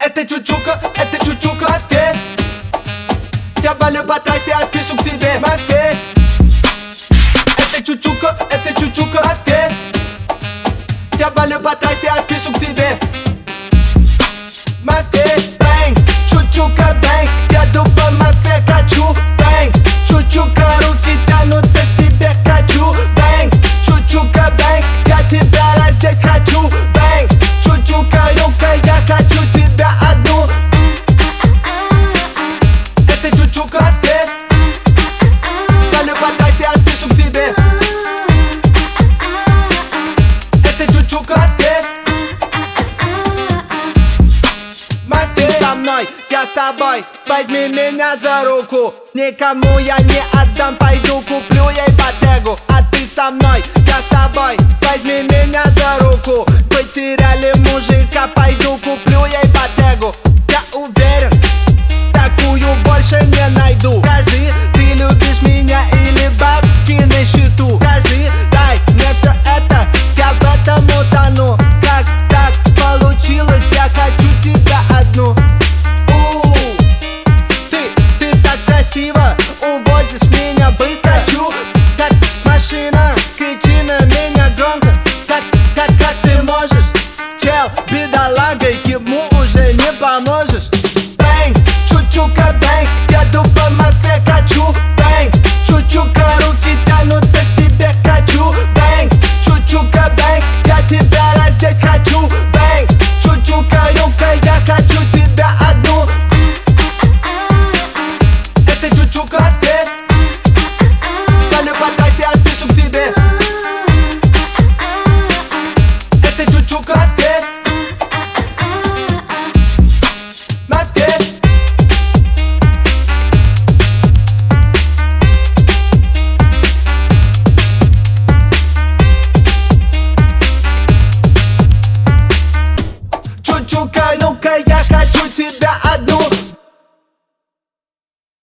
Это чучука в Москве. Я валю по трассе, а спешу к тебе в Москве. Это чучука в Москве. Я валю по трассе, а спешу к тебе в Москве. Бэнг, чучука, бэнг. Еду по Москве, качу, бэнг. Чучука, руки тянутся к тебе, хочу, бэнг. Чучука, бэнг. Я тебя раздеть хочу, бэнг. Чучука, юка, я хочу тебя одну. Это чучука в Москве. Валю по трассе, а спешу к тебе. Это чучука в Москве. В Москве со мной, я с тобой. Возьми меня за руку. Никому я не отдам, пойду куплю ей ботегу. А ты со мной, я с тобой. Возьми меня за руку. Потеряли мужика, пойду куплю ей ботегу. Я уверен, такую больше не найду. Скажи, ты любишь меня или бабки на счету? Скажи, дай мне все это, я в этом утону. Как так получилось, я хочу тебя одну. Ты так красиво увозишь меня быстро. Хочу, как машина, кричи на меня громко. Как ты можешь? Чел, бедолага, ему